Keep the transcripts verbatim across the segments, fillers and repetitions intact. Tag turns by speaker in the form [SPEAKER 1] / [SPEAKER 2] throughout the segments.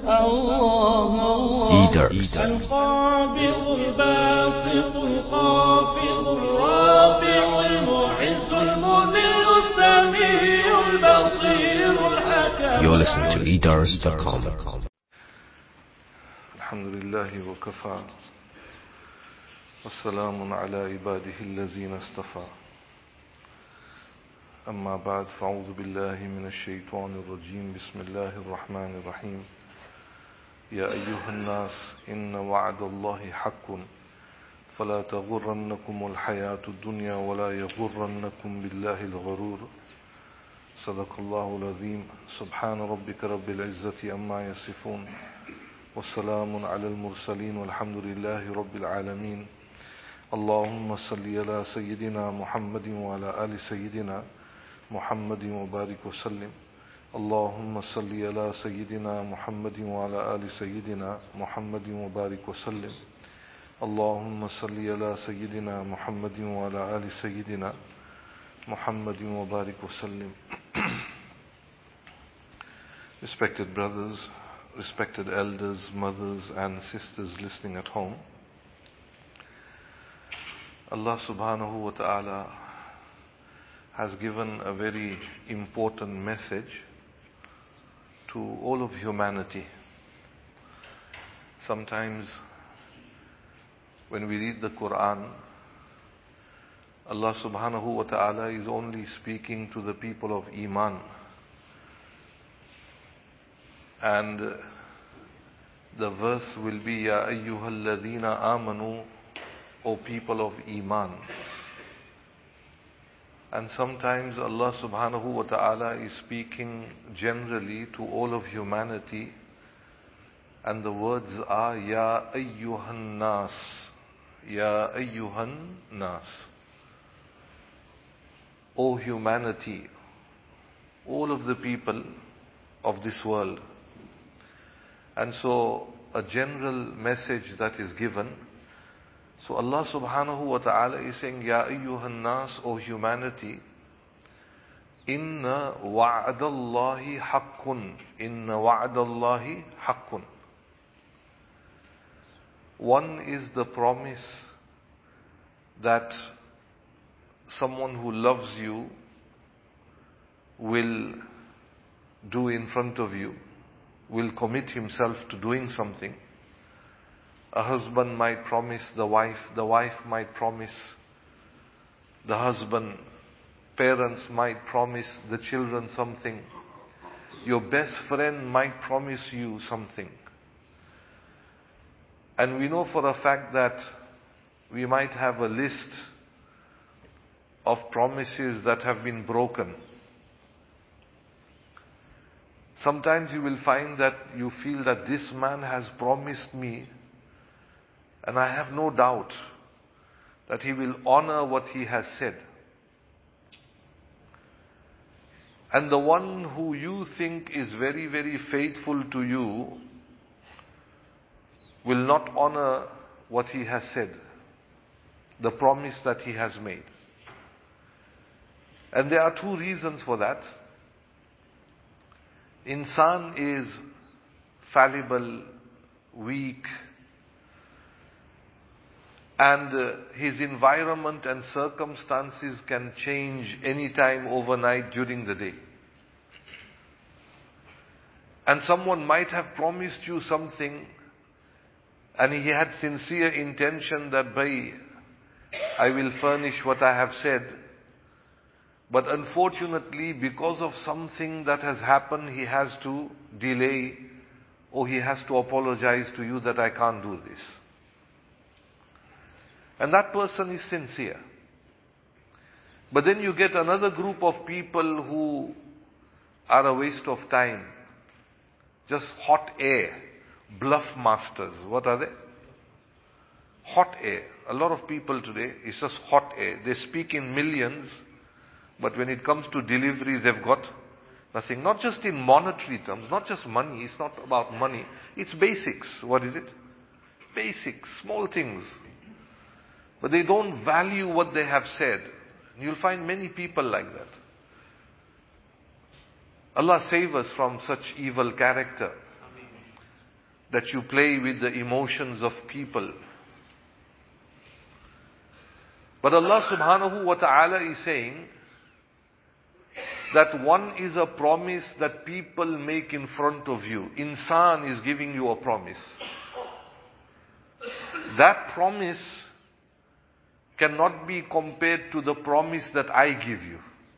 [SPEAKER 1] Eaters. القابض الباسط الخافض الرافع المعز المذل السميع البصير الحكم.
[SPEAKER 2] You're listening to eaters dot com.
[SPEAKER 3] الحمد لله وكفى والسلام على عباده الذين اصطفى أما بعد فأعوذ بالله من الشيطان الرجيم بسم الله الرحمن الرحيم يا أيها الناس إن وعد الله حق فلا تغرنكم الحياة الدنيا ولا يغرنكم بالله الغرور صدق الله العظيم سبحان ربك رب العزة أما يصفون والسلام على المرسلين والحمد لله رب العالمين اللهم صل على سيدنا محمد وعلى آل سيدنا محمد وبارك وسلم اللهم صل على سيدنا محمد وعلى آل سيدنا محمد وبارك وسلم اللهم صل على سيدنا محمد وعلى آل سيدنا محمد وبارك وسلم. Respected brothers, respected elders, mothers and sisters listening at home, Allah subhanahu wa ta'ala has given a very important message to all of humanity. Sometimes when we read the Quran, Allah subhanahu wa ta'ala is only speaking to the people of Iman. And the verse will be, Ya ayyuhal ladhina amanu, O people of Iman. And sometimes Allah subhanahu wa ta'ala is speaking generally to all of humanity, and the words are Ya ayyuhan nas, Ya ayyuhan nas. O humanity, all of the people of this world. And so a general message that is given. So Allah subhanahu wa ta'ala is saying, Ya ayyuhan nas, O humanity, Inna wa'adallahi haqqun. Inna wa'adallahi haqqun. One is the promise that someone who loves you will do in front of you, will commit himself to doing something. A husband might promise the wife, the wife might promise the husband, parents might promise the children something, your best friend might promise you something. And we know for a fact that we might have a list of promises that have been broken. Sometimes you will find that you feel that this man has promised me, and I have no doubt that he will honor what he has said. And the one who you think is very, very faithful to you will not honor what he has said, the promise that he has made. And there are two reasons for that. Insan is fallible, weak, and uh, his environment and circumstances can change anytime overnight during the day. And someone might have promised you something, and he had sincere intention that, by I will furnish what I have said. But unfortunately, because of something that has happened, he has to delay, or he has to apologize to you that I can't do this. And that person is sincere. But then you get another group of people who are a waste of time. Just hot air. Bluff masters. What are they? Hot air. A lot of people today, it's just hot air. They speak in millions, but when it comes to deliveries, they've got nothing. Not just in monetary terms, not just money. It's not about money. It's basics. What is it? Basics, small things. But they don't value what they have said. You'll find many people like that. Allah save us from such evil character. that you play with the emotions of people. But Allah subhanahu wa ta'ala is saying that one is a promise that people make in front of you. Insan is giving you a promise. That promise cannot be compared to the promise that I give you.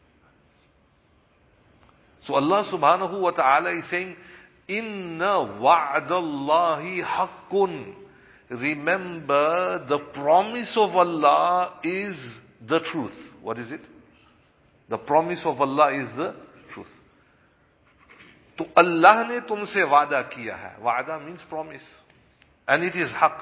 [SPEAKER 3] So Allah subhanahu wa ta'ala is saying, Inna wa'dallahi haqqun. Remember, the promise of Allah is the truth. What is it? The promise of Allah is the truth. So Allah ne tumse wa'da kiya hai. Wa'da means promise. And it is haqq.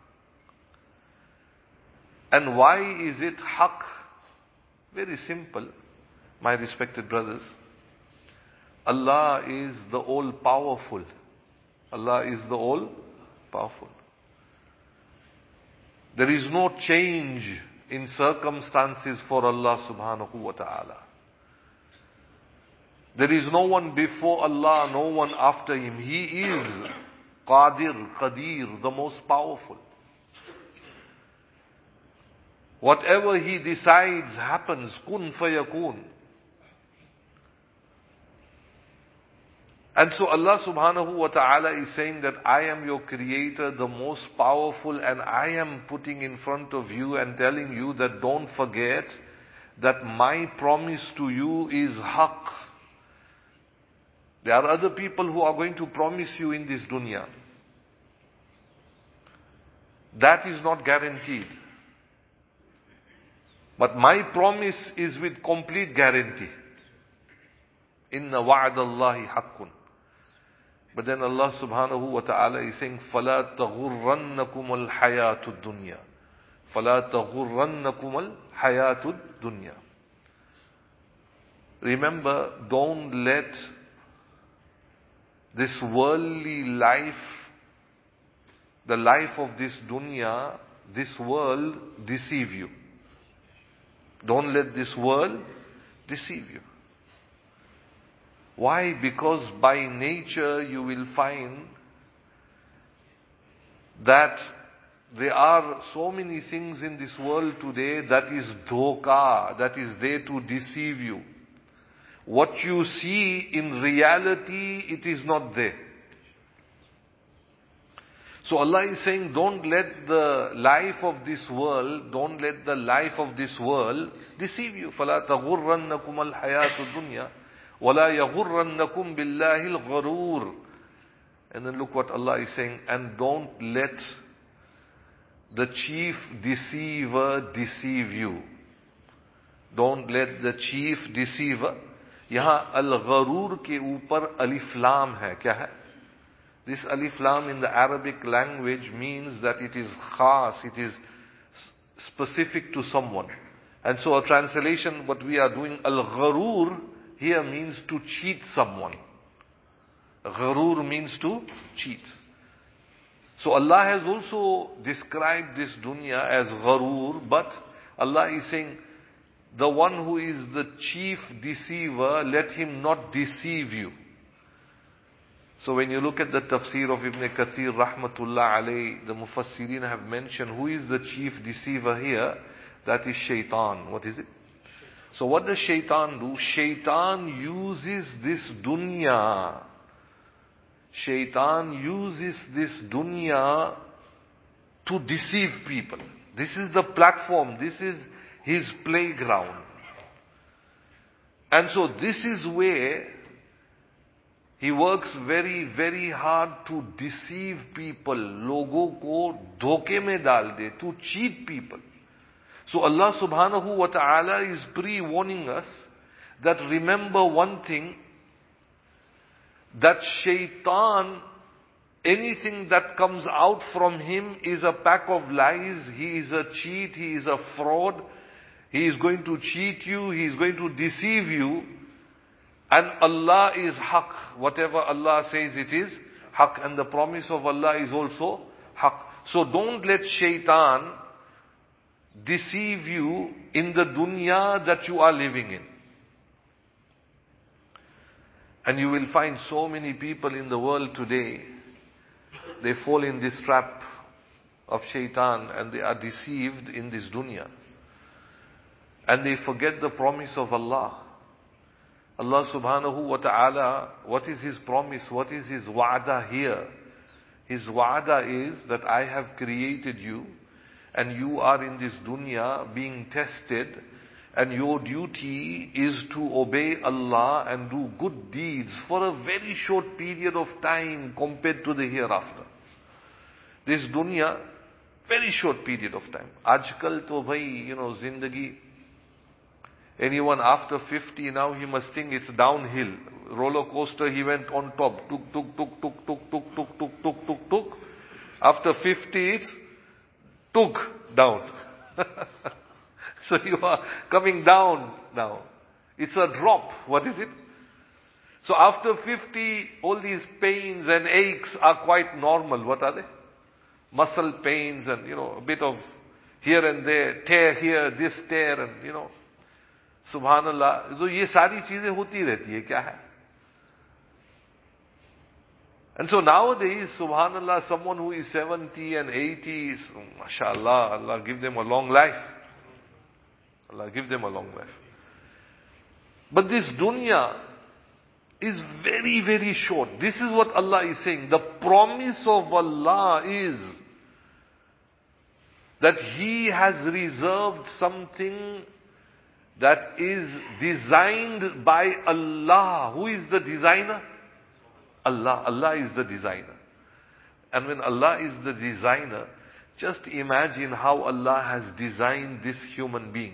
[SPEAKER 3] And why is it haqq? Very simple, my respected brothers. Allah is the all-powerful. Allah is the all-powerful. There is no change in circumstances for Allah subhanahu wa ta'ala. There is no one before Allah, no one after Him. He is Qadir, Qadir, the most powerful. Whatever He decides happens, kun fayakun. And so Allah subhanahu wa ta'ala is saying that I am your creator, the most powerful, and I am putting in front of you and telling you that don't forget that my promise to you is haqq. There are other people who are going to promise you in this dunya. That is not guaranteed. But my promise is with complete guarantee. Inna wa'dallahi haqqun. But then Allah subhanahu wa ta'ala is saying, فَلَا تَغُرَّنَّكُمُ الْحَيَاةُ الدُّنْيَا فَلَا تَغُرَّنَّكُمُ الْحَيَاةُ الدُّنْيَا. Remember, don't let this worldly life, the life of this dunya, this world deceive you. Don't let this world deceive you. Why? Because by nature you will find that there are so many things in this world today that is dhoka, that is there to deceive you. What you see in reality, it is not there. So Allah is saying, don't let the life of this world, don't let the life of this world deceive you. فَلَا تَغُرَّنَّكُمَ الْحَيَاةُ الدُّنْيَا وَلَا يَغُرَّنَّكُمْ بِاللَّهِ الْغَرُورِ. And then look what Allah is saying, and don't let the chief deceiver deceive you. Don't let the chief deceiver. यहाँ al-gharur के ऊपर alif lam है. क्या है? This alif lam in the Arabic language means that it is khas, it is specific to someone. And so a translation, what we are doing, al-gharur here means to cheat someone. Gharur means to cheat. So Allah has also described this dunya as gharur, but Allah is saying, the one who is the chief deceiver, let him not deceive you. So when you look at the tafsir of Ibn Kathir rahmatullah alayh, the mufassirin have mentioned who is the chief deceiver here. That is shaitan. What is it? So what does shaitan do? Shaitan uses this dunya. Shaitan uses this dunya to deceive people. This is the platform. This is his playground. And so this is where he works very, very hard to deceive people. Logo ko dhoke mein dal de, to cheat people. So Allah subhanahu wa ta'ala is pre-warning us that remember one thing, that shaitan, anything that comes out from him is a pack of lies. He is a cheat, he is a fraud. He is going to cheat you, he is going to deceive you. And Allah is haqq. Whatever Allah says it is haqq. And the promise of Allah is also haqq. So don't let shaitan deceive you in the dunya that you are living in. And you will find so many people in the world today, they fall in this trap of shaitan and they are deceived in this dunya. And they forget the promise of Allah. Allah subhanahu wa ta'ala, what is His promise? What is His wa'ada here? His wa'ada is that I have created you and you are in this dunya being tested, and your duty is to obey Allah and do good deeds for a very short period of time compared to the hereafter. This dunya, very short period of time. Ajkal to bhai, you know, zindagi. Anyone after fifty now, he must think it's downhill. Roller coaster, he went on top. Tuk, tuk, tuk, tuk, tuk, tuk, tuk, tuk, tuk, tuk, tuk. After fifty, it's tuk, down. So you are coming down now. It's a drop. What is it? So after fifty, all these pains and aches are quite normal. What are they? Muscle pains and, you know, a bit of here and there, tear here, this tear, and, you know, Subhanallah. So ye sari cheezein hoti rehti hai, kya hai? And so nowadays, Subhanallah, someone who is seventy and eighty, mashallah, Allah give them a long life. Allah give them a long life. But this dunya is very, very short. This is what Allah is saying. The promise of Allah is that He has reserved something that is designed by Allah. Who is the designer? Allah. Allah is the designer. And when Allah is the designer, just imagine how Allah has designed this human being.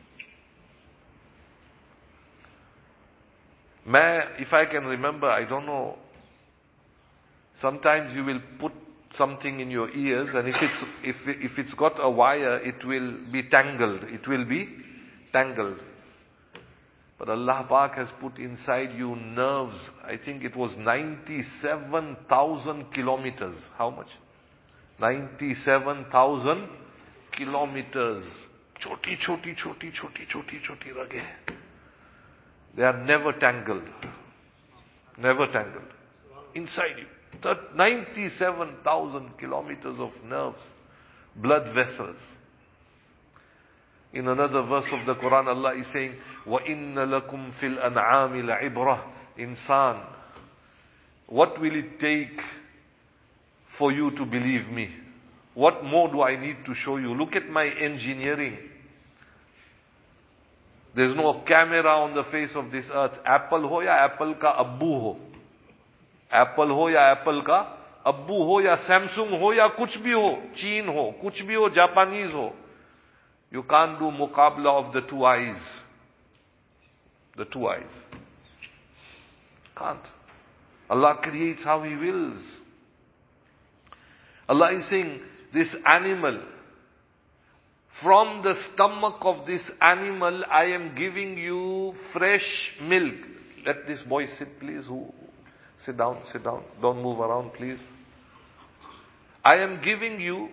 [SPEAKER 3] May, if I can remember, I don't know, sometimes you will put something in your ears, and if it's, if, if it's got a wire, it will be tangled. It will be tangled. But Allah Pak has put inside you nerves. I think it was ninety-seven thousand kilometers. How much? ninety-seven thousand kilometers. Choti, choti, choti, choti, choti, choti rage. They are never tangled. Never tangled. Inside you. ninety-seven thousand kilometers of nerves, blood vessels. In another verse of the Quran, Allah is saying, وَإِنَّ لَكُمْ فِي الْأَنْعَامِ لَعِبْرَةً Insan, what will it take for you to believe me? What more do I need to show you? Look at my engineering. There's no camera on the face of this earth. Apple ho ya Apple ka abbu ho. Apple ho ya Apple ka abbu ho, ya Samsung ho, ya kuch bhi ho. Chin ho, kuch bhi ho, Japanese ho. You can't do muqabla of the two eyes. The two eyes. Can't. Allah creates how He wills. Allah is saying, this animal, from the stomach of this animal, I am giving you fresh milk. Let this boy sit, please. Who? Sit down, sit down. Don't move around, please. I am giving you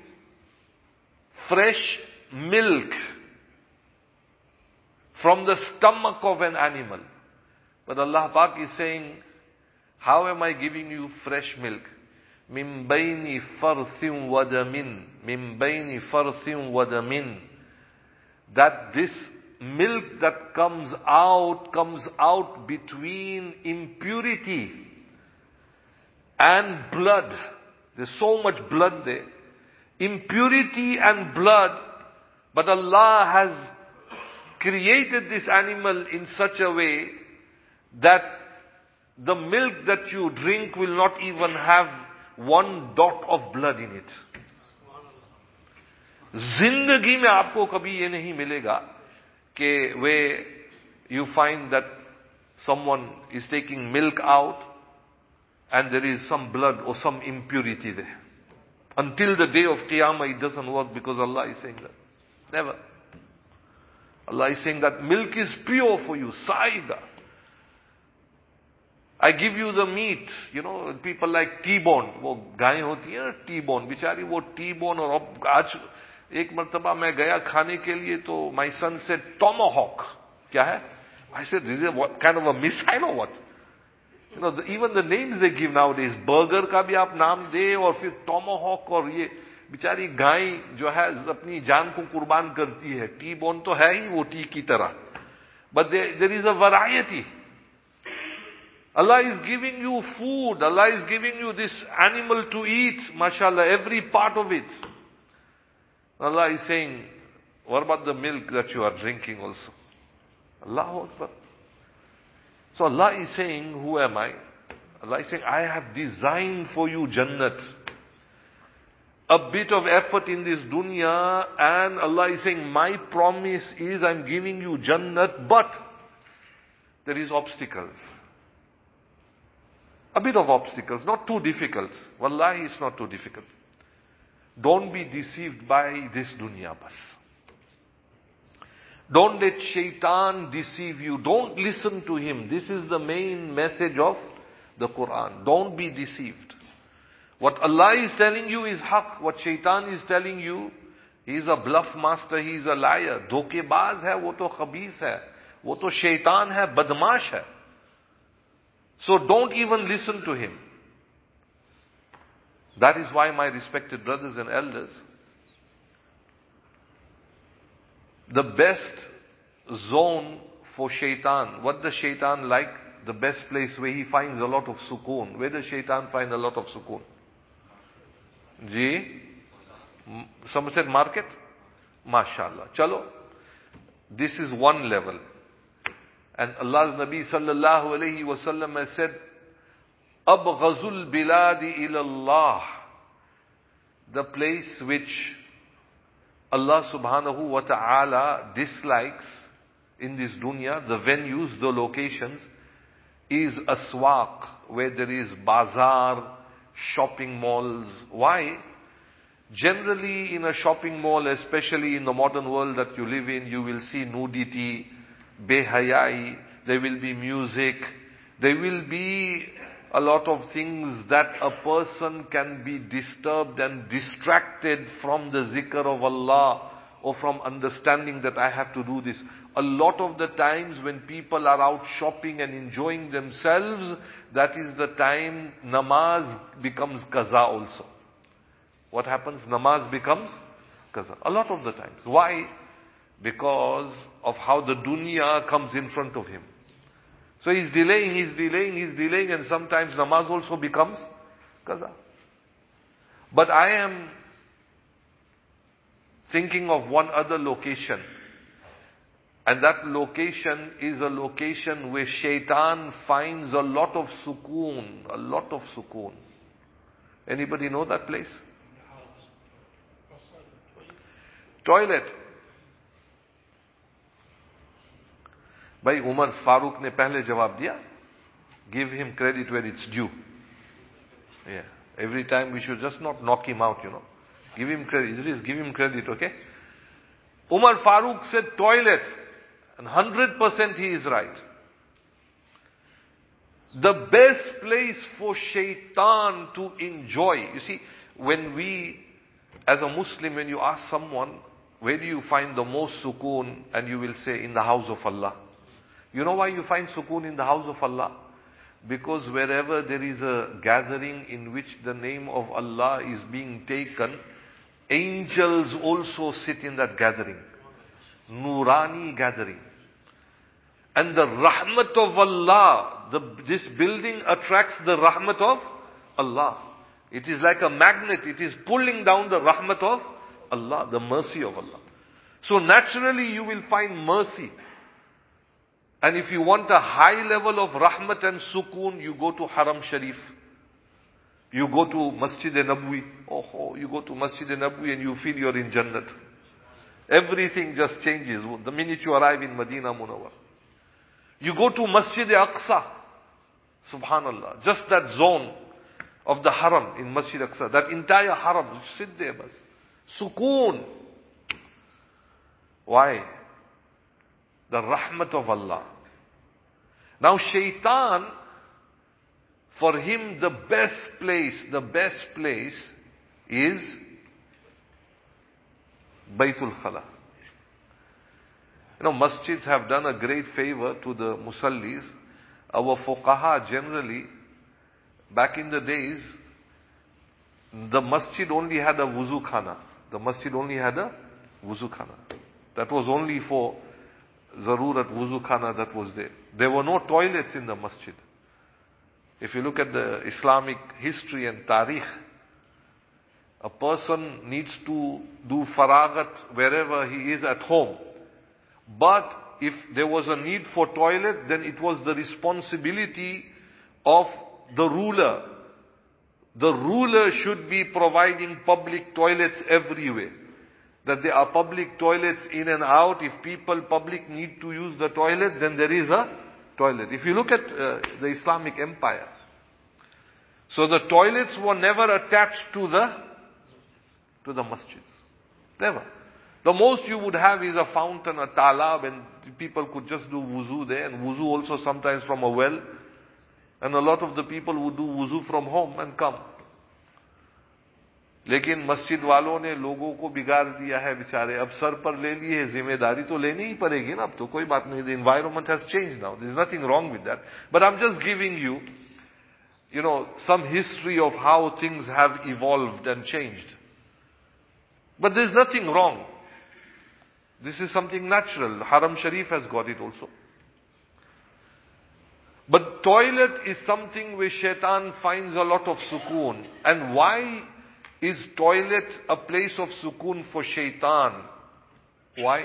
[SPEAKER 3] fresh milk from the stomach of an animal. But Allah Pak is saying, how am I giving you fresh milk? Min bayni farthin wadamin. Min bayni farthin wadamin. That this milk that comes out, comes out between impurity and blood. There's so much blood there. Impurity and blood. But Allah has created this animal in such a way that the milk that you drink will not even have one dot of blood in it. जिंदगी में आपको कभी ये नहीं मिलेगा कि where you find that someone is taking milk out and there is some blood or some impurity there. Until the day of Qiyamah it doesn't work, because Allah is saying that. Never. Allah is saying that milk is pure for you, saiga. I give you the meat, you know, people like T-bone, वो गाय होती है T-bone, बिचारी वो T-bone, और अब आज एक मर्तबा मैं गया खाने के लिए तो my son said tomahawk. क्या है? I said, this is what kind of a missile or what? You know, the, even the names they give nowadays, burger का भी आप नाम दे और फिर tomahawk और ये बिचारी गाय जो है अपनी जान को कुर्बान करती है, टी बोन तो है ही वो टी की तरह, but there, there is a variety. Allah is giving you food, Allah is giving you this animal to eat, mashallah, every part of it. Allah is saying, what about the milk that you are drinking also? Allahu Akbar. So Allah is saying, who am I? Allah is saying, I have designed for you Jannat. A bit of effort in this dunya, and Allah is saying, my promise is I'm giving you Jannat, but there is obstacles. A bit of obstacles, not too difficult. Wallahi, it's not too difficult. Don't be deceived by this dunya bas. Don't let shaitan deceive you. Don't listen to him. This is the main message of the Quran. Don't be deceived. What Allah is telling you is haq. What shaitan is telling you, he is a bluff master, he is a liar. धोखेबाज है, वो तो खबीस है. वो तो shaitan है, बदमाश है. So don't even listen to him. That is why, my respected brothers and elders, the best zone for shaitan, what does shaitan like? The best place where he finds a lot of sukoon. Where does shaitan find a lot of sukoon? Ji? Somerset Market? MashaAllah. Chalo. This is one level. And Allah's Nabi sallallahu alayhi wa sallam has said, Abghazul biladi ilallah. The place which Allah subhanahu wa ta'ala dislikes in this dunya, the venues, the locations, is aswaq, where there is bazaar, shopping malls. Why? Generally in a shopping mall, especially in the modern world that you live in, you will see nudity, behayai, there will be music, there will be a lot of things that a person can be disturbed and distracted from the zikr of Allah or from understanding that I have to do this. A lot of the times when people are out shopping and enjoying themselves, that is the time namaz becomes qaza also. What happens? Namaz becomes qaza. A lot of the times. Why? Because of how the dunya comes in front of him. So he's delaying, he's delaying, he's delaying, and sometimes namaz also becomes qaza. But I am thinking of one other location. And that location is a location where shaitan finds a lot of sukoon, a lot of sukoon. Anybody know that place? Toilet. Bhai, Umar Farooq ne pehle jawab diya. Give him credit where it's due. Yeah. Every time we should just not knock him out, you know. Give him credit. Idris, give him credit, okay? Umar Farooq said toilet. And one hundred percent he is right. The best place for shaitan to enjoy. You see, when we, as a Muslim, when you ask someone, where do you find the most sukoon? And you will say, in the house of Allah. You know why you find sukoon in the house of Allah? Because wherever there is a gathering in which the name of Allah is being taken, angels also sit in that gathering. Nurani gathering. And the rahmat of Allah, the, this building attracts the rahmat of Allah. It is like a magnet. It is pulling down the rahmat of Allah, the mercy of Allah. So naturally you will find mercy. And if you want a high level of rahmat and sukoon, you go to Haram Sharif. You go to Masjid-e-Nabwi. Oh, oh, you go to Masjid-e-Nabwi and you feel you're in Jannat. Everything just changes the minute you arrive in Medina Munawwar. You go to Masjid-e-Aqsa. Subhanallah. Just that zone of the Haram in Masjid-e-Aqsa. That entire Haram. You sit there, bas. Sukoon. Why? The rahmat of Allah. Now shaitan, for him the best place, the best place is Baytul Khala. You know, masjids have done a great favor to the musallis our fuqaha generally, back in the days, the masjid only had a wuzu khana. The masjid only had a wuzu khana. That was only for zarurat wuzu khana that was there. There were no toilets in the masjid. If you look at the Islamic history and tarikh, a person needs to do faragat wherever he is at home. But if there was a need for toilet, then it was the responsibility of the ruler. The ruler should be providing public toilets everywhere. That there are public toilets in and out. If people, public need to use the toilet, then there is a toilet. If you look at uh, the Islamic Empire, so the toilets were never attached to the, to the masjid. Never. The most you would have is a fountain, a talab, and people could just do wuzu there, and wuzu also sometimes from a well. And a lot of the people would do wuzu from home and come. लेकिन मस्जिद वालों ने लोगों को बिगाड़ दिया है बेचारे. अब सर पर ले ली है जिम्मेदारी, तो लेनी ही पड़ेगी ना. अब तो कोई बात नहीं. The environment has changed now. There is nothing wrong with that. But I'm just giving you, you know, some history of how things have evolved and changed. But there is nothing wrong. This is something natural. Haram Sharif has got it also. But toilet is something where shaitan finds a lot of sukoon. And why is toilet a place of sukoon for shaitan? Why?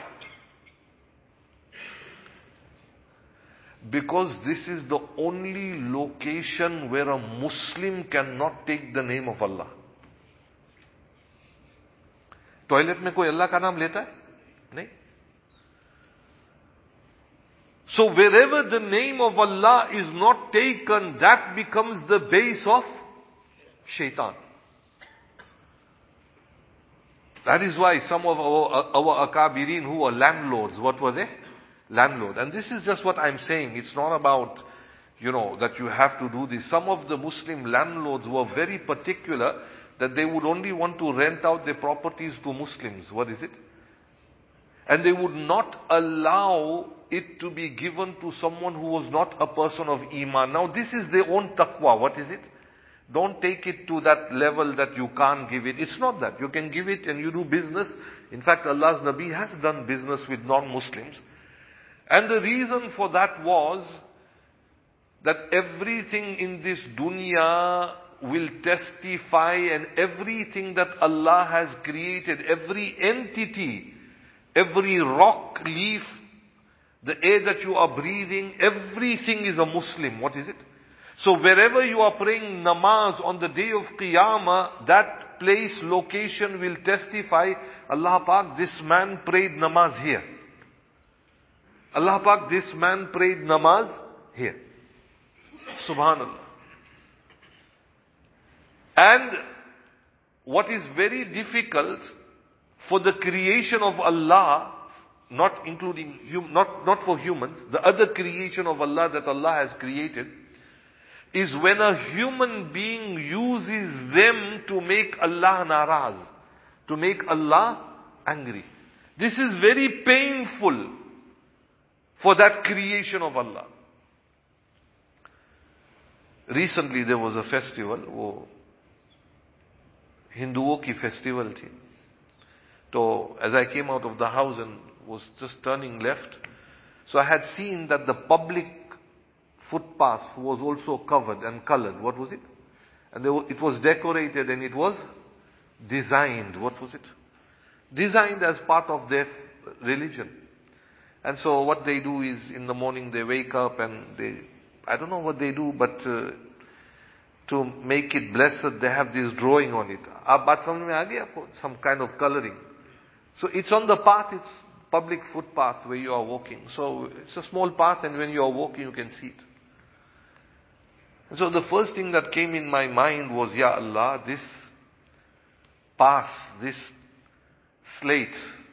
[SPEAKER 3] Because this is the only location where a Muslim cannot take the name of Allah. Toilet mein koi Allah ka naam leta hai? Nahin. So wherever the name of Allah is not taken, that becomes the base of shaitan. That is why some of our, our akabirin who were landlords, what were they? Landlord. And this is just what I'm saying. It's not about, you know, that you have to do this. Some of the Muslim landlords were very particular that they would only want to rent out their properties to Muslims. What is it? And they would not allow it to be given to someone who was not a person of Iman. Now this is their own taqwa. What is it? Don't take it to that level that you can't give it. It's not that. You can give it and you do business. In fact, Allah's Nabi has done business with non-Muslims. And the reason for that was that everything in this dunya will testify, and everything that Allah has created, every entity, every rock, leaf, the air that you are breathing, everything is a Muslim. What is it? So wherever you are praying namaz on the day of Qiyamah, that place, location will testify, Allah Pak, this man prayed namaz here. Allah Pak, this man prayed namaz here. Subhanallah. And what is very difficult for the creation of Allah, not including, hum, not, not for humans, the other creation of Allah that Allah has created, is when a human being uses them to make Allah naraz, to make Allah angry. This is very painful for that creation of Allah. Recently there was a festival, wo Hinduओं की festival थी. So as I came out of the house and was just turning left, so I had seen that the public footpath was also covered and colored. What was it? And there was, it was decorated and it was designed. What was it? Designed as part of their religion. And so what they do is in the morning they wake up and they, I don't know what they do, but uh, to make it blessed, they have this drawing on it. Some kind of coloring. So it's on the path, it's public footpath where you are walking. So it's a small path, and when you are walking you can see it. And so the first thing that came in my mind was, Ya Allah, this path, this slate,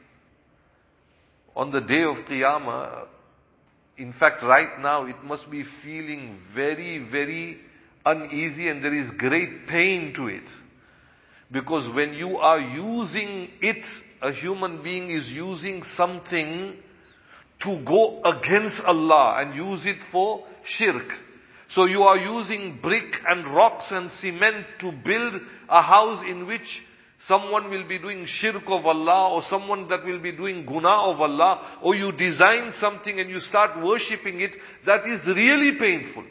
[SPEAKER 3] on the day of Qiyamah, in fact right now it must be feeling very, very uneasy, and there is great pain to it. Because when you are using it, a human being is using something to go against Allah and use it for shirk. So you are using brick and rocks and cement to build a house in which someone will be doing shirk of Allah, or someone that will be doing guna of Allah, or you design something and you start worshipping it. That is really painful.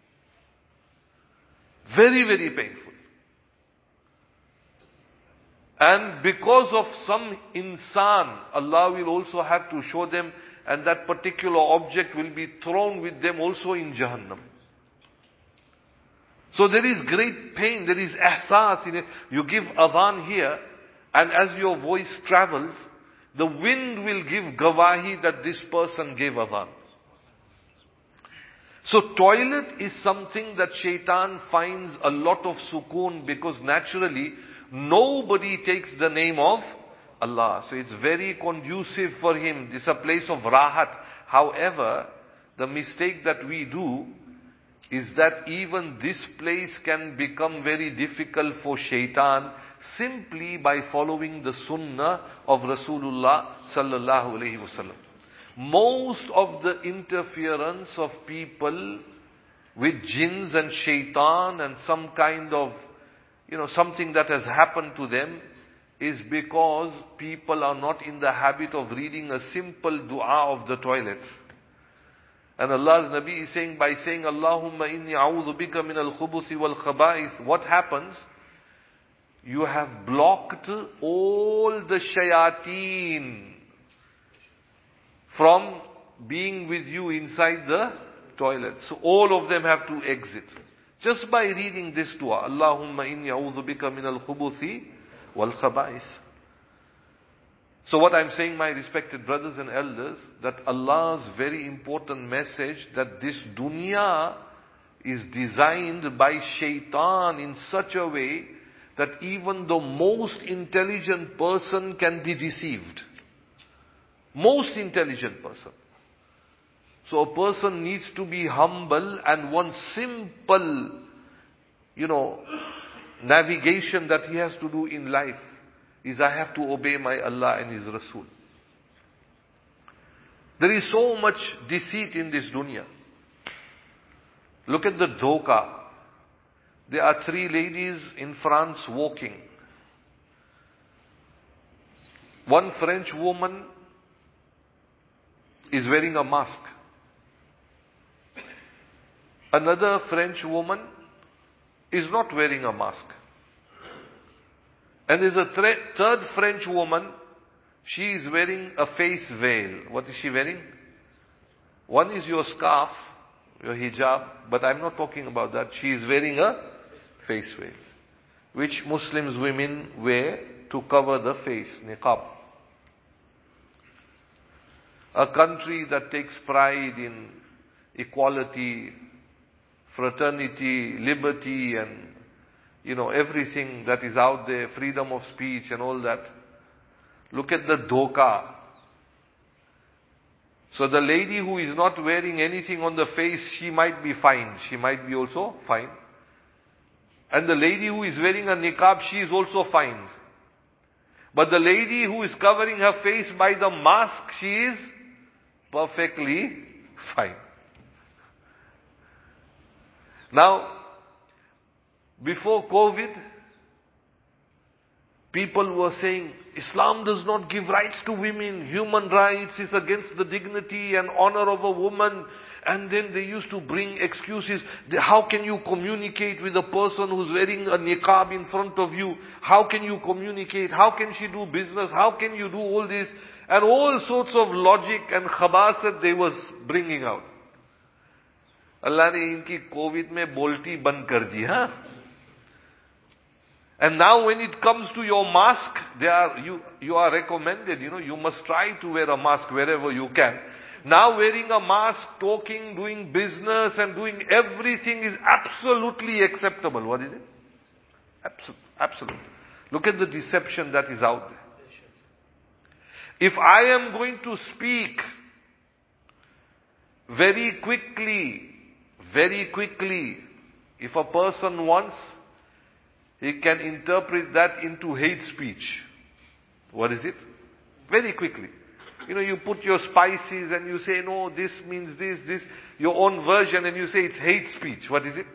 [SPEAKER 3] Very, very painful. And because of some insan, Allah will also have to show them, and that particular object will be thrown with them also in Jahannam. So there is great pain, there is ihsas in it. You give adhan here, and as your voice travels, the wind will give gawahi that this person gave adhan. So toilet is something that shaitan finds a lot of sukoon, because naturally nobody takes the name of Allah. So it's very conducive for him. It's a place of rahat. However, the mistake that we do is that even this place can become very difficult for shaitan simply by following the sunnah of Rasulullah sallallahu alaihi wasallam. Most of the interference of people with jinns and shaitan and some kind of, you know, something that has happened to them is because people are not in the habit of reading a simple dua of the toilet. And Allah's Nabi is saying, by saying, Allahumma inni a'udhu bika min al-khubuthi wal khaba'ith, what happens? You have blocked all the shayateen from being with you inside the toilet. So all of them have to exit. Just by reading this dua, Allahumma inni a'udhu bika min al-khubuthi wal khaba'ith. So what I'm saying, my respected brothers and elders, that Allah's very important message, that this dunya is designed by shaitan in such a way that even the most intelligent person can be deceived. Most intelligent person. So a person needs to be humble, and one simple, you know, navigation that he has to do in life is, I have to obey my Allah and His Rasul. There is so much deceit in this dunya. Look at the dhoka. There are three ladies in France walking. One French woman is wearing a mask. Another French woman is not wearing a mask. And there's a thre- third French woman, she is wearing a face veil. What is she wearing? One is your scarf, your hijab, but I'm not talking about that. She is wearing a face veil, which Muslims women wear to cover the face, niqab. A country that takes pride in equality, fraternity, liberty, and you know, everything that is out there, freedom of speech and all that. Look at the dhoka. So the lady who is not wearing anything on the face, she might be fined. She might be also fined. And the lady who is wearing a niqab, she is also fined. But the lady who is covering her face by the mask, she is perfectly fine. Now, before COVID, people were saying, Islam does not give rights to women, human rights is against the dignity and honor of a woman. And then they used to bring excuses. How can you communicate with a person who's wearing a niqab in front of you? How can you communicate? How can she do business? How can you do all this? And all sorts of logic and khabasat they was bringing out. Allah ne inki COVID mein bolti band kar di, huh? And now when it comes to your mask, they are, you, you are recommended, you know, you must try to wear a mask wherever you can. Now wearing a mask, talking, doing business and doing everything is absolutely acceptable. What is it? Absolutely. Absolutely. Look at the deception that is out there. If I am going to speak very quickly, very quickly, if a person wants, he can interpret that into hate speech. What is it? Very quickly. You know, you put your spices and you say, no, this means this, this, your own version, and you say it's hate speech. What is it?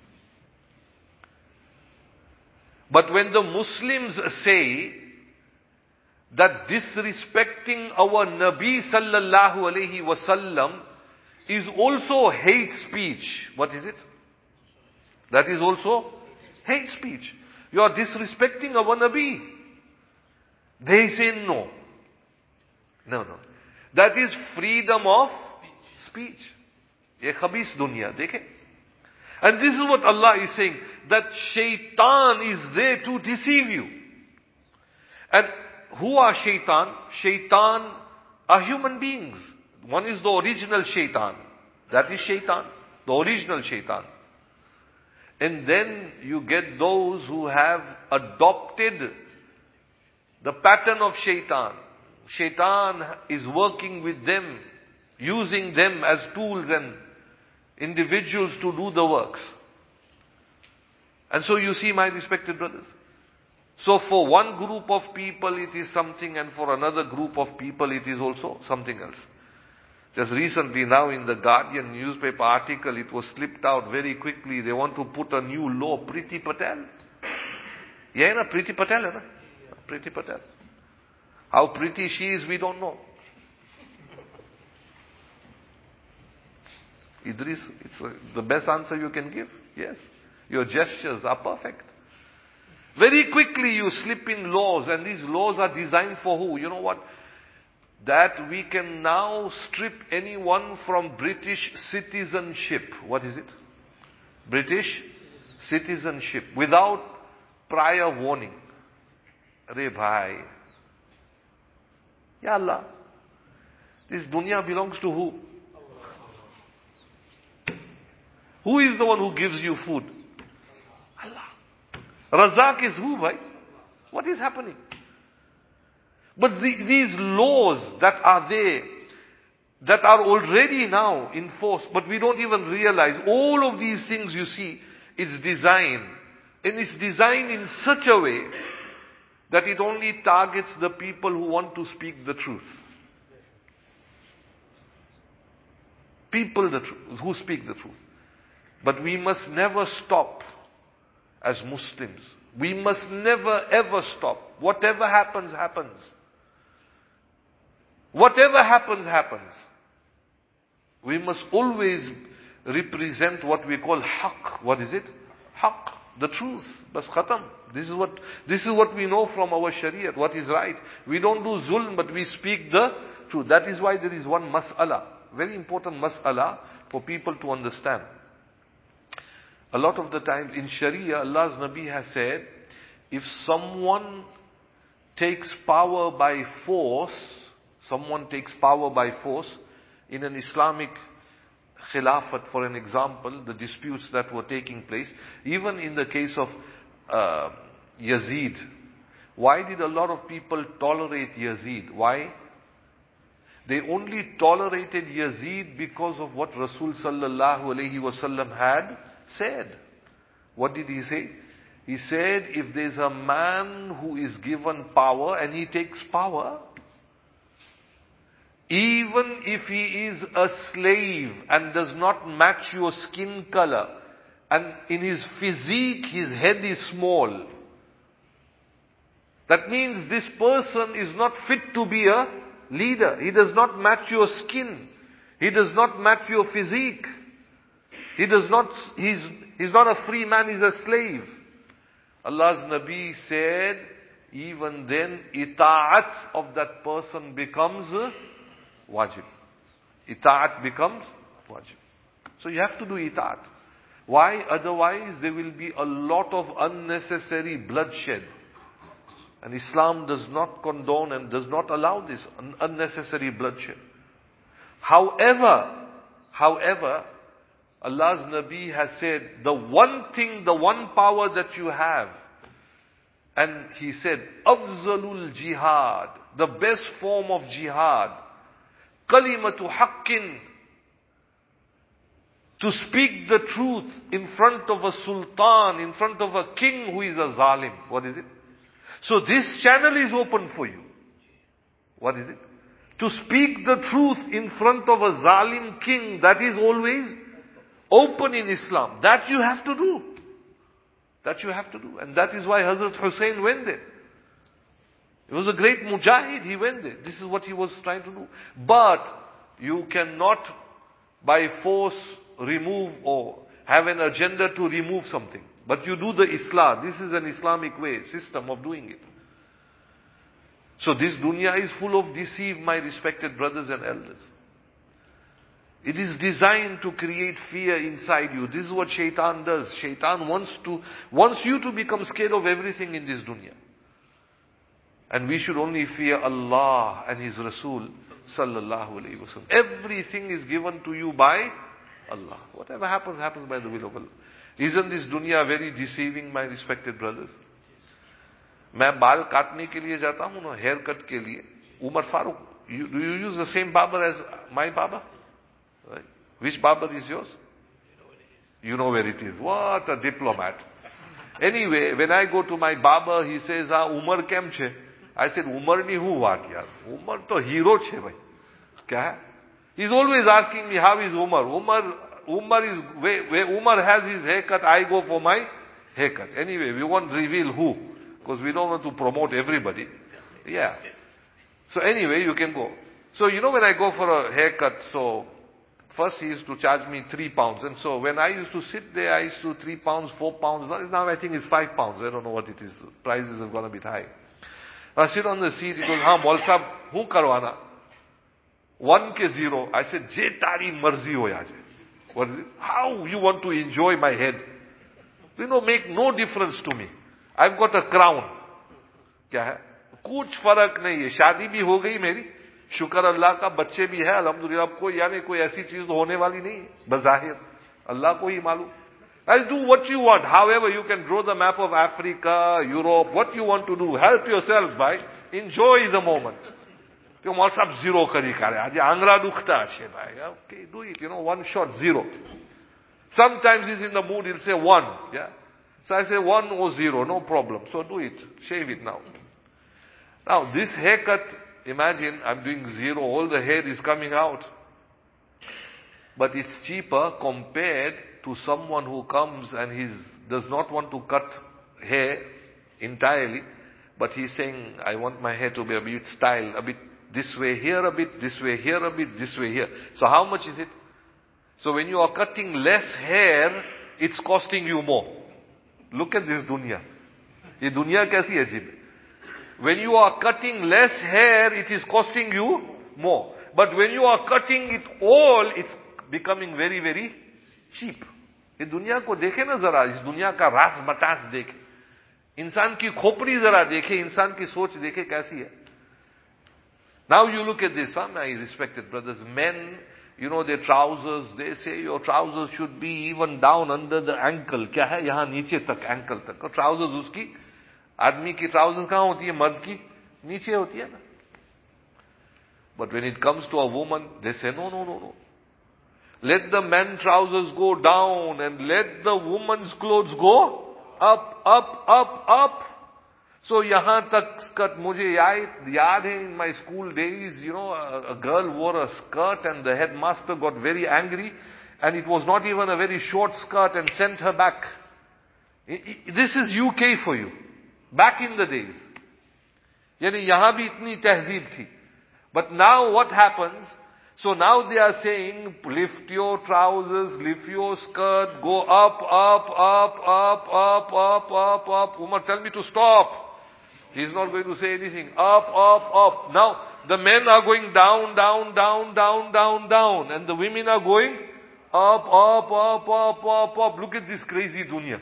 [SPEAKER 3] But when the Muslims say that disrespecting our Nabi sallallahu alayhi wasallam is also hate speech, what is it? That is also hate speech. You are disrespecting our Nabi. They say no. No, no. That is freedom of speech. Ye khabis dunya, dekhe. And this is what Allah is saying, that shaitan is there to deceive you. And who are shaitan? Shaitan are human beings. One is the original shaitan. That is shaitan. The original shaitan. And then you get those who have adopted the pattern of shaitan. Shaitan is working with them, using them as tools and individuals to do the works. And so you see, my respected brothers. So for one group of people it is something, and for another group of people it is also something else. Just recently now in the Guardian newspaper article, it was slipped out very quickly. They want to put a new law, Priti Patel. Yeah, na, Priti Patel, na? Priti Patel. How pretty she is, we don't know. Idris, it's a, the best answer you can give. Yes. Your gestures are perfect. Very quickly you slip in laws, and these laws are designed for who? You know what? That we can now strip anyone from British citizenship. What is it? British citizenship. Without prior warning. Arey bhai. Ya Allah. This dunya belongs to who? Who is the one who gives you food? Allah. Razak is who, bhai? What is happening? But the, these laws that are there, that are already now in force, but we don't even realize, all of these things you see, it's designed. And it's designed in such a way that it only targets the people who want to speak the truth. People the tr- who speak the truth. But we must never stop as Muslims. We must never ever stop. Whatever happens, happens. Whatever happens, happens. We must always represent what we call haqq. What is it? Haqq. The truth. Bas khatam. This is what, this is what we know from our Shariat. What is right. We don't do zulm, but we speak the truth. That is why there is one mas'ala. Very important mas'ala for people to understand. A lot of the times in Sharia, Allah's Nabi has said, if someone takes power by force, someone takes power by force, in an Islamic Khilafat, for an example, the disputes that were taking place, even in the case of uh, Yazid, why did a lot of people tolerate Yazid? Why? They only tolerated Yazid because of what Rasul sallallahu alayhi wasallam had said. What did he say? He said, if there's a man who is given power and he takes power, even if he is a slave and does not match your skin color, and in his physique his head is small, that means this person is not fit to be a leader. He does not match your skin. He does not match your physique. He does not, he's, he's not a free man, he's a slave. Allah's Nabi said, even then, ita'at of that person becomes wajib. Ita'at becomes wajib. So you have to do ita'at. Why? Otherwise there will be a lot of unnecessary bloodshed. And Islam does not condone and does not allow this un- unnecessary bloodshed. However, however, Allah's Nabi has said, the one thing, the one power that you have, and He said, Afzalul jihad, the best form of jihad, kalimatu haqqin, to speak the truth in front of a sultan, in front of a king who is a zalim. What is it? So this channel is open for you. What is it? To speak the truth in front of a zalim king, that is always open in Islam. That you have to do. That you have to do. And that is why Hazrat Hussain went there. He was a great mujahid, he went there. This is what he was trying to do. But you cannot by force remove or have an agenda to remove something. But you do the Islah. This is an Islamic way, system of doing it. So this dunya is full of deceit, my respected brothers and elders. It is designed to create fear inside you. This is what shaitan does. Shaitan wants to, wants you to become scared of everything in this dunya. And we should only fear Allah and His Rasul sallallahu alayhi wa sallam. Everything is given to you by Allah. Whatever happens, happens by the will of Allah. Isn't this dunya very deceiving, my respected brothers? मैं बाल काटने के लिए जाता हूँ ना, hair cut के लिए. Umar Farooq, you, do you use the same barber as my barber? Right? Which barber is yours? You know where it is. What a diplomat. Anyway, when I go to my barber, he says, ah, Umar kem che? I said, Umar ni hu what yaar? Umar to hero che bhai. Kya hai? He's always asking me, how is Umar? Umar, Umar is, where, where Umar has his haircut, I go for my haircut. Anyway, we won't reveal who. Because we don't want to promote everybody. Yeah. So anyway, you can go. So you know when I go for a haircut, so first he used to charge me three pounds. And so when I used to sit there, I used to three pounds, four pounds. Now I think it's five pounds. I don't know what it is. Prices have gone a bit high. I sit on the seat. He goes, हाँ मौल साहब, हूँ करवाना. One ke zero. I said, je tari marzi ho yaje. What is it? How you want to enjoy my head? You know, make no difference to me. I've got a crown. क्या है? कुछ फर्क नहीं है. शादी भी हो गई मेरी. शुक्र अल्लाह का, बच्चे भी है अल्हम्दुलिल्लाह. अब कोई यानी कोई ऐसी चीज होने वाली नहीं है. बज़ाहिर अल्लाह को ही मालूम. I do what you want. However, you can draw the map of Africa, Europe, what you want to do. Help yourself by. Enjoy the moment. You must have zero kari kare. Aaj angra dukhta che bhai. Okay, do it. You know, one shot, zero. Sometimes he's in the mood, he'll say one. Yeah. So I say one or zero, no problem. So do it. Shave it now. Now this haircut, imagine I'm doing zero, all the hair is coming out. But it's cheaper compared to someone who comes and he does not want to cut hair entirely, but he's saying, I want my hair to be a bit styled, a bit this way here, a bit this way here, a bit this way here. So how much is it? So when you are cutting less hair, it's costing you more. Look at this dunya. Ye dunya kaisi ajeeb. When you are cutting less hair, it is costing you more. But when you are cutting it all, it's becoming very, very cheap. ये दुनिया को देखे ना जरा, इस दुनिया का रास मटास देखे, इंसान की खोपड़ी जरा देखे, इंसान की सोच देखे कैसी है. Now you look at this, huh, my respected brothers, men, you know their trousers, they say your trousers should be even down under the ankle. क्या है? यहाँ नीचे तक, ankle तक. और trousers उसकी, आदमी की trousers कहाँ होती है? मर्द की नीचे होती है ना. But when it comes to a woman, they say no, no, no, no. Let the men trousers go down and let the woman's clothes go up, up, up, up. So yahan tak skirt, mujhe yaad, yaad hai in my school days, you know, a, a girl wore a skirt and the headmaster got very angry and it was not even a very short skirt and sent her back. I, I, this is U K for you. Back in the days. Yani yahan bhi itni tehzeeb thi. But now what happens? So now they are saying, lift your trousers, lift your skirt, go up, up, up, up, up, up, up, up. Umar, tell me to stop. He's not going to say anything. Up, up, up. Now, the men are going down, down, down, down, down, down. And the women are going up, up, up, up, up, up. Look at this crazy dunya.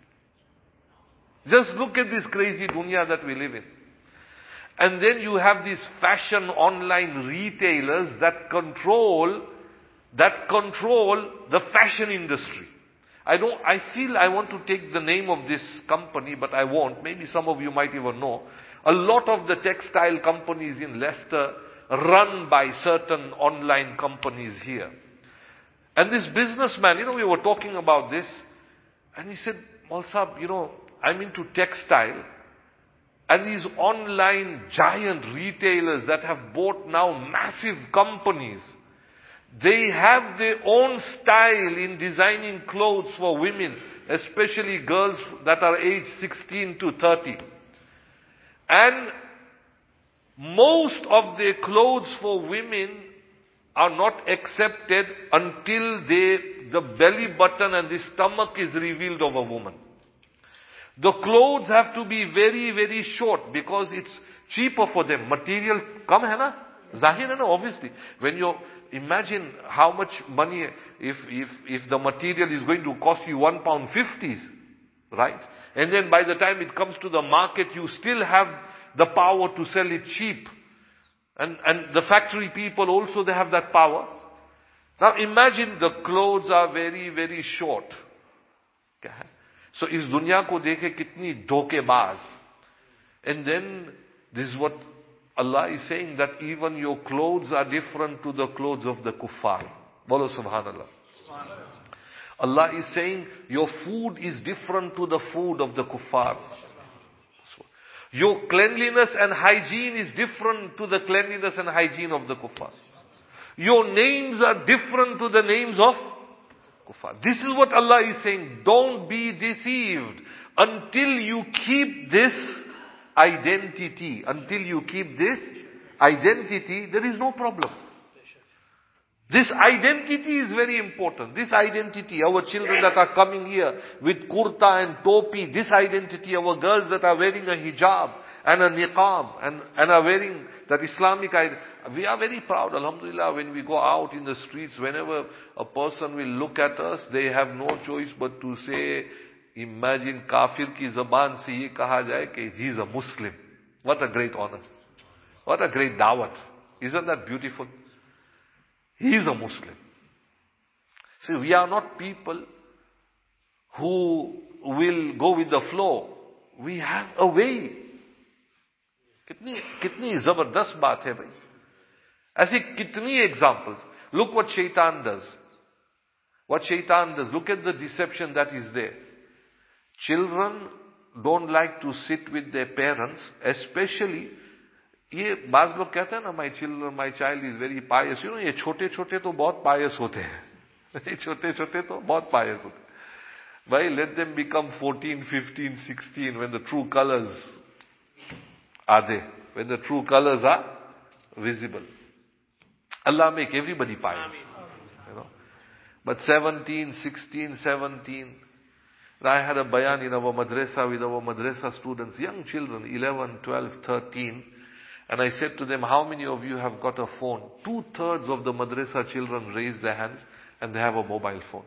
[SPEAKER 3] Just look at this crazy dunya that we live in. And then you have these fashion online retailers that control, that control the fashion industry. I don't, I feel I want to take the name of this company, but I won't. Maybe some of you might even know. A lot of the textile companies in Leicester run by certain online companies here. And this businessman, you know, we were talking about this, and he said, Maul Sahab, you know, I'm into textile. And these online giant retailers that have bought now massive companies, they have their own style in designing clothes for women, especially girls that are aged sixteen to thirty. And most of their clothes for women are not accepted until they, the belly button and the stomach is revealed of a woman. The clothes have to be very, very short because it's cheaper for them. Material, come hai na? Zahir hai na, obviously. When you imagine how much money, if, if, if the material is going to cost you one pound fifty, right? And then by the time it comes to the market, you still have the power to sell it cheap. And, and the factory people also, they have that power. Now imagine the clothes are very, very short. So is dunya ko dekhe kitni dhokebaz. And then this is what Allah is saying, that even your clothes are different to the clothes of the kuffar. Bolo subhanallah. Allah is saying your food is different to the food of the kuffar. Your cleanliness and hygiene is different to the cleanliness and hygiene of the kuffar. Your names are different to the names of kuffar. This is what Allah is saying. Don't be deceived until you keep this identity. Until you keep this identity, there is no problem. This identity is very important. This identity, our children that are coming here with kurta and topi, this identity, our girls that are wearing a hijab and a niqab and, and are wearing that Islamic identity. We are very proud, alhamdulillah, when we go out in the streets, whenever a person will look at us, they have no choice but to say, imagine kafir ki zaban se ye kaha jaye ki he is a Muslim. What a great honor. What a great dawat. Isn't that beautiful? He is a Muslim. See, we are not people who will go with the flow. We have a way. Kitni, kitni zabardast baat hai bhai. Aise kitni examples. Look what shaitan does. What shaitan does. Look at the deception that is there. Children don't like to sit with their parents, especially ये बाज लोग कहते हैं ना, my children, my child is very pious. You know, ये छोटे छोटे तो बहुत pious होते हैं. ये छोटे छोटे तो बहुत pious होते हैं. Why let them become fourteen, fifteen, sixteen when the true colors are there, when the true colors are visible. Allah make everybody pious, you know. But seventeen, sixteen, seventeen. I had a bayan in our madrasa with our madrasa students, young children, eleven, twelve, thirteen. And I said to them, how many of you have got a phone? Two-thirds of the madrasa children raised their hands and they have a mobile phone.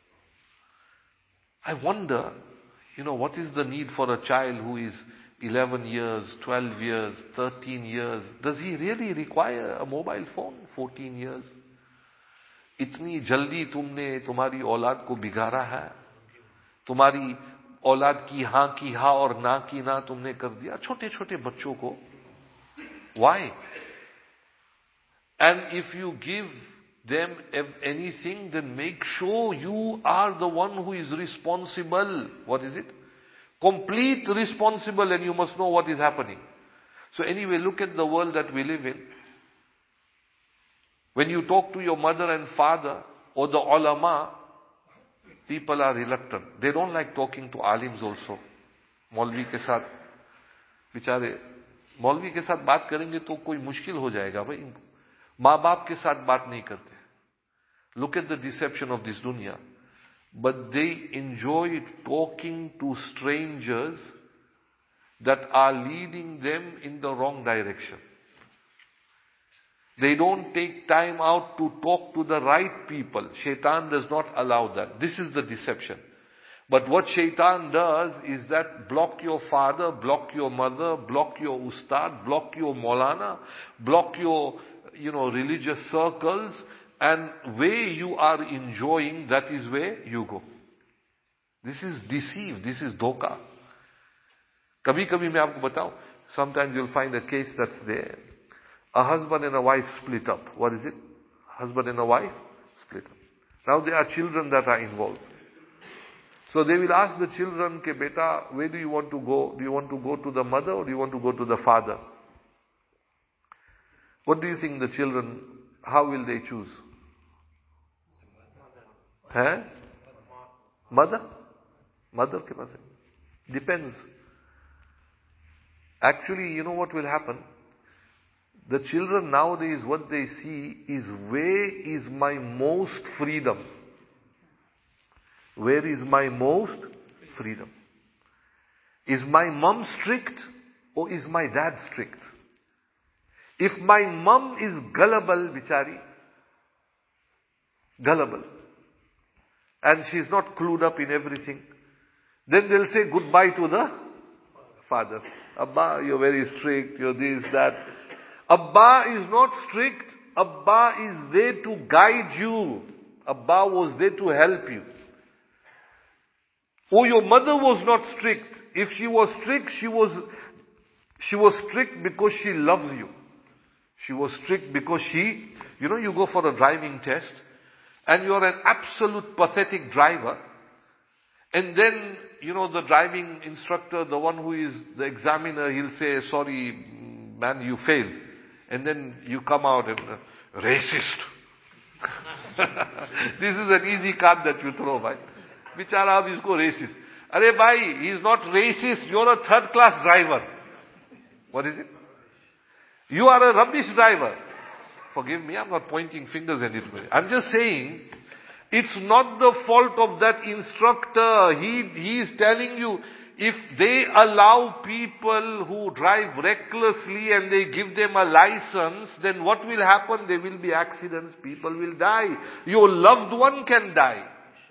[SPEAKER 3] I wonder, you know, what is the need for a child who is eleven years, twelve years, thirteen years? Does he really require a mobile phone? fourteen years? इतनी जल्दी तुमने तुम्हारी औलाद को बिगाड़ा है. तुम्हारी औलाद की हाँ की हाँ और ना की ना तुमने कर दिया छोटे छोटे बच्चों को. Why? And if you give them anything, then make sure you are the one who is responsible. What is it? Complete responsible, and you must know what is happening. So anyway, look at the world that we live in. When you talk to your mother and father or the ulama, people are reluctant. They don't like talking to alims also. मौलवी के साथ बिचारे मौलवी के साथ बात करेंगे तो कोई मुश्किल हो जाएगा भाई. माँ बाप के साथ बात नहीं करते. Look at the deception of this dunya. But they enjoy talking to strangers that are leading them in the wrong direction. They don't take time out to talk to the right people. Shaitan does not allow that. This is the deception. But what shaitan does is that block your father, block your mother, block your ustad, block your maulana, block your, you know, religious circles, and where you are enjoying, that is where you go. This is deceive, this is dhoka. Kabhi kabhi मैं आपको बताऊं, sometimes you'll find a case that's there. A husband and a wife split up. What is it? Husband and a wife split up. Now there are children that are involved. So they will ask the children, "Ke beta, where do you want to go? Do you want to go to the mother or do you want to go to the father?" What do you think the children, how will they choose? Huh? Mother? Mother ke paas hai. Depends. Actually, you know what will happen? The children nowadays, what they see is, where is my most freedom? Where is my most freedom? Is my mom strict or is my dad strict? If my mom is gullible, bichari, gullible, and she's not clued up in everything, then they'll say goodbye to the father. Abba, you're very strict, you're this, that. Abba is not strict. Abba is there to guide you. Abba was there to help you. Oh, your mother was not strict. If she was strict, she was, she was strict because she loves you. She was strict because she, you know, you go for a driving test and you're an absolute pathetic driver. And then, you know, the driving instructor, the one who is the examiner, he'll say, "Sorry, man, you failed." And then you come out and, uh, "Racist." This is an easy card that you throw, right? Bichara ab isko racist. Arey bhai, he's not racist, you're a third class driver. What is it? You are a rubbish driver. Forgive me, I'm not pointing fingers at anybody. I'm just saying, it's not the fault of that instructor. He, he is telling you, if they allow people who drive recklessly and they give them a license, then what will happen? There will be accidents, people will die. Your loved one can die.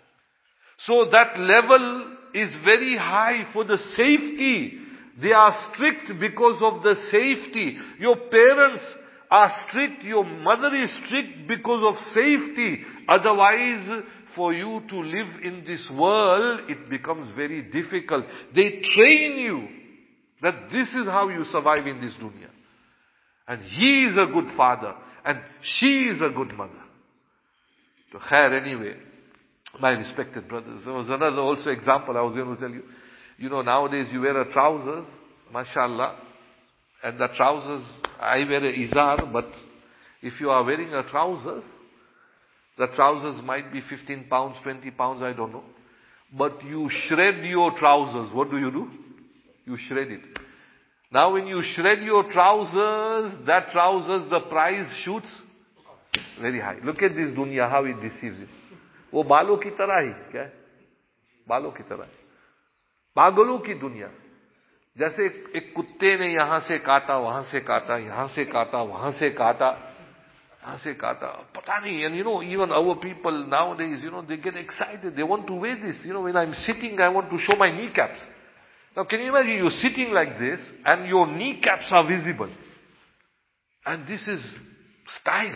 [SPEAKER 3] So that level is very high for the safety. They are strict because of the safety. Your parents are strict, your mother is strict because of safety. Otherwise, for you to live in this world, it becomes very difficult. They train you that this is how you survive in this dunya. And he is a good father, and she is a good mother. So khair, anyway, my respected brothers, there was another also example I was going to tell you. You know, nowadays you wear a trousers, mashallah, and the trousers, I wear a izar, but if you are wearing a trousers, the trousers might be fifteen pounds, twenty pounds, I don't know. But you shred your trousers. What do you do? You shred it. Now when you shred your trousers, that trousers, the price shoots very high. Look at this dunya, how it deceives you. वो बालों की तरह ही, क्या है? बालों की तरह. पागलों की दुनिया. जैसे एक, एक कुत्ते ने यहां से काटा, वहां से काटा, यहां से काटा, वहां से काटा, यहां से काटा. पता नहीं. And you know, even our people nowadays, you know, they get excited. They want to wear this. You know, when I'm sitting, I want to show my kneecaps. Now can you imagine you're sitting like this and your kneecaps are visible? And this is style.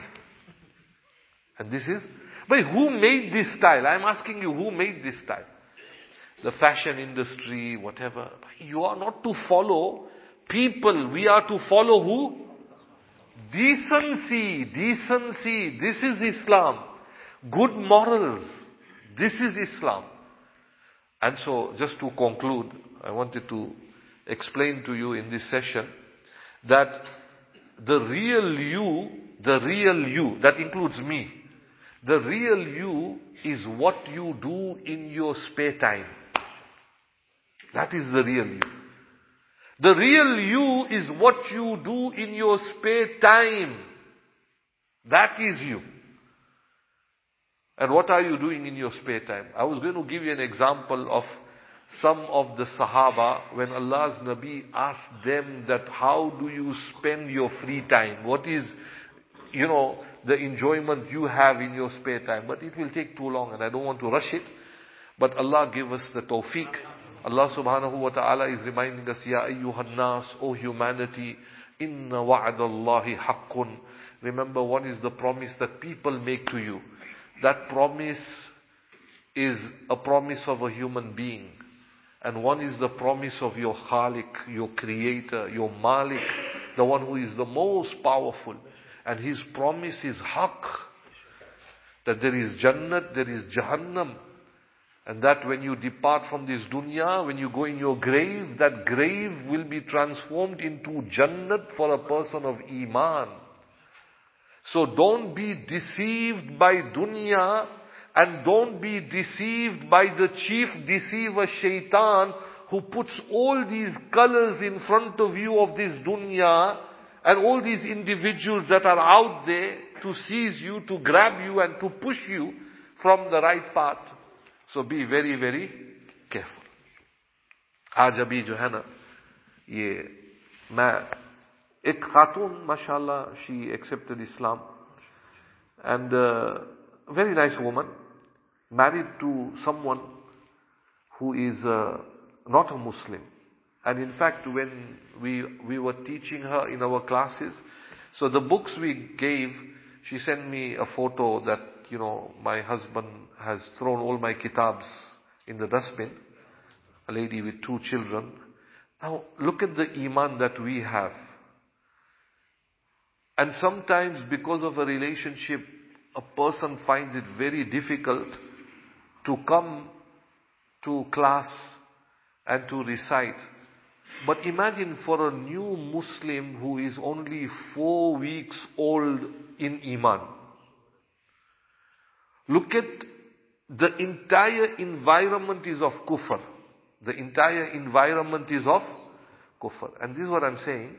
[SPEAKER 3] And this is, but who made this style? I'm asking you, who made this style? The fashion industry, whatever. You are not to follow people. We are to follow who? Decency. Decency. This is Islam. Good morals. This is Islam. And so, just to conclude, I wanted to explain to you in this session that the real you, the real you, that includes me, the real you is what you do in your spare time. That is the real you. The real you is what you do in your spare time. That is you. And what are you doing in your spare time? I was going to give you an example of some of the Sahaba when Allah's Nabi asked them that how do you spend your free time? What is, you know, the enjoyment you have in your spare time? But it will take too long and I don't want to rush it. But Allah give us the tawfiq. Allah subhanahu wa ta'ala is reminding us, Ya ayyuhan nas, O humanity, inna wa'adallahi haqqun. Remember, one is the promise that people make to you. That promise is a promise of a human being. And one is the promise of your Khaliq, your Creator, your Malik, the one who is the most powerful. And His promise is haqq. That there is Jannat, there is Jahannam. And that when you depart from this dunya, when you go in your grave, that grave will be transformed into Jannat for a person of Iman. So don't be deceived by dunya, and don't be deceived by the chief deceiver Shaitan, who puts all these colors in front of you of this dunya, and all these individuals that are out there to seize you, to grab you and to push you from the right path. So be very, very careful. आज अभी जो है ना, ये मैं एक खातून, mashallah, she accepted Islam, and a very nice woman, married to someone who is uh, not a Muslim. And in fact, when we we were teaching her in our classes, so the books we gave, she sent me a photo that, you know, my husband has thrown all my kitabs in the dustbin. A lady with two children. Now, look at the iman that we have. And sometimes because of a relationship, a person finds it very difficult to come to class and to recite. But imagine for a new Muslim who is only four weeks old in iman. Look at the entire environment is of kufr. The entire environment is of kufr. And this is what I'm saying.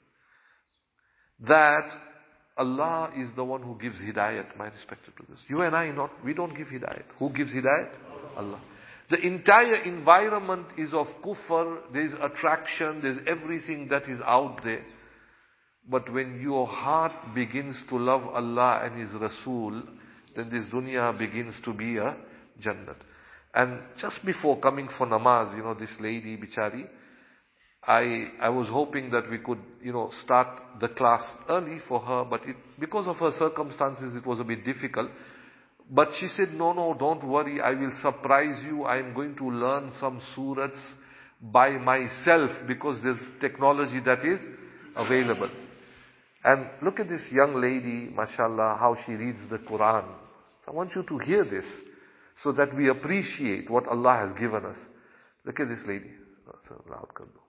[SPEAKER 3] That Allah is the one who gives hidayat, my respected brothers. You and I, not, we don't give hidayat. Who gives hidayat? Allah. The entire environment is of kufr. There's attraction. There's everything that is out there. But when your heart begins to love Allah and His Rasul, then this dunya begins to be a Jannat. And just before coming for namaz, you know, this lady, bichari, I I was hoping that we could, you know, start the class early for her, but it, because of her circumstances, it was a bit difficult. But she said, no, no, don't worry, I will surprise you. I am going to learn some surats by myself, because there's technology that is available. And look at this young lady, mashallah, how she reads the Quran. So I want you to hear this, so that we appreciate what Allah has given us. Look at this lady. So loud kar do.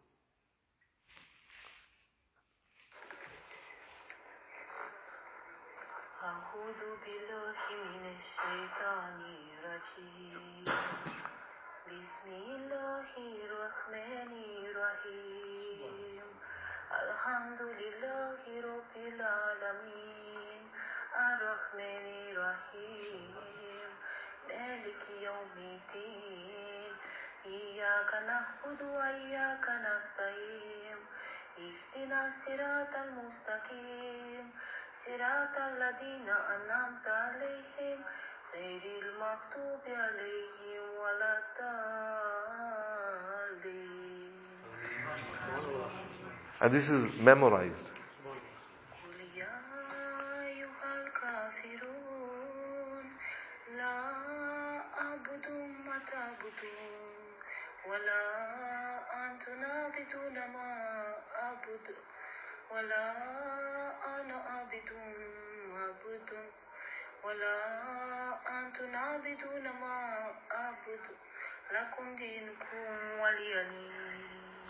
[SPEAKER 4] Alhamdulillahi Rabbil Alameen, Ar-Rahmanir Rahim, Maliki Yawmiddin, Iyyaka na'budu wa iyyaka nasta'in, Ihdinas siratal mustaqim, Siratal ladina an'amta alayhim, Ghayril maghdubi alayhim waladdallin.
[SPEAKER 3] And this is memorized.
[SPEAKER 4] Lakum dinukum waliyadin.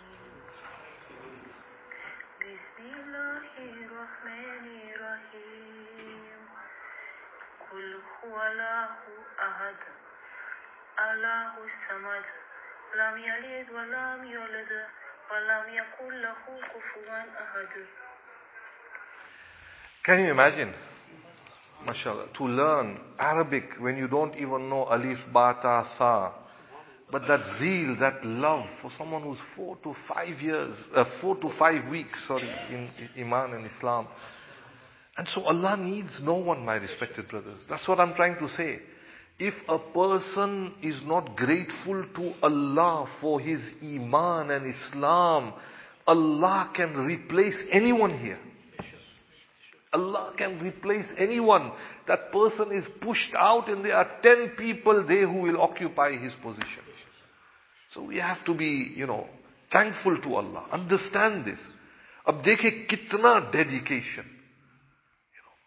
[SPEAKER 4] Bismillahirrahmanirrahim. Qul huwallahu ahad. Allahu samad. Lam yalid wa lam yulad wa lam yakul lahu kufuwan ahad.
[SPEAKER 3] Can you imagine? MashaAllah, to learn Arabic when you don't even know alif, ba, ta, sa. But that zeal, that love for someone who's four to five years, uh, four to five weeks, sorry, in, in Iman and Islam. And so Allah needs no one, my respected brothers. That's what I'm trying to say. If a person is not grateful to Allah for his Iman and Islam, Allah can replace anyone here. Allah can replace anyone. That person is pushed out and there are ten people there who will occupy his position. So we have to be, you know, thankful to Allah. Understand this. Ab dekhe kitna dedication. You know,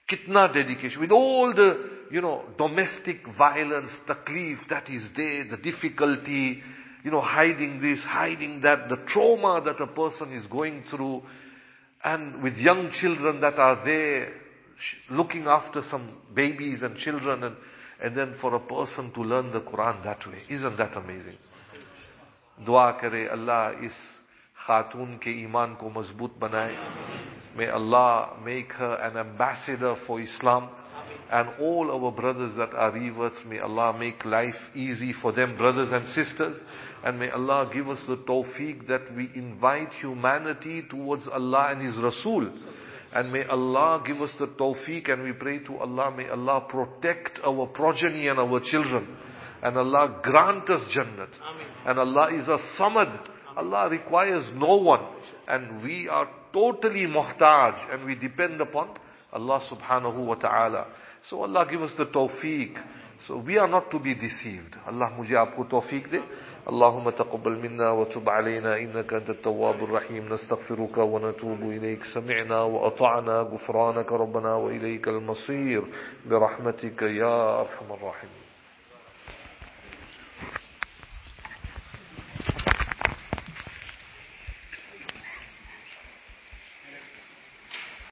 [SPEAKER 3] Kitna dedication. With all the, you know, domestic violence, taklif that is there, the difficulty, you know, hiding this, hiding that, the trauma that a person is going through, and with young children that are there, looking after some babies and children, and, and then for a person to learn the Quran that way. Isn't that amazing? Dua kare, Allah is Khatun ke iman ko mazboot banaye. May Allah make her an ambassador for Islam. And all our brothers that are reverts, may Allah make life easy for them, brothers and sisters. And may Allah give us the tawfiq that we invite humanity towards Allah and His Rasul. And may Allah give us the tawfiq, and we pray to Allah, may Allah protect our progeny and our children. And Allah grant us Jannat. And Allah is a Samad. Allah requires no one. And we are totally muhtaj, and we depend upon Allah subhanahu wa ta'ala. So Allah give us the tawfiq. So we are not to be deceived. Allah mujhe aapko tawfiq de. Allahumma taqabbal minna wa tub alayna innaka antat tawwabur rahim. Nastaghfiruka wa natubu ilayk. Sami'na wa ata'na ghufranaka rabbana wa ilaykal masir. Bi rahmatika ya arhamar rahim.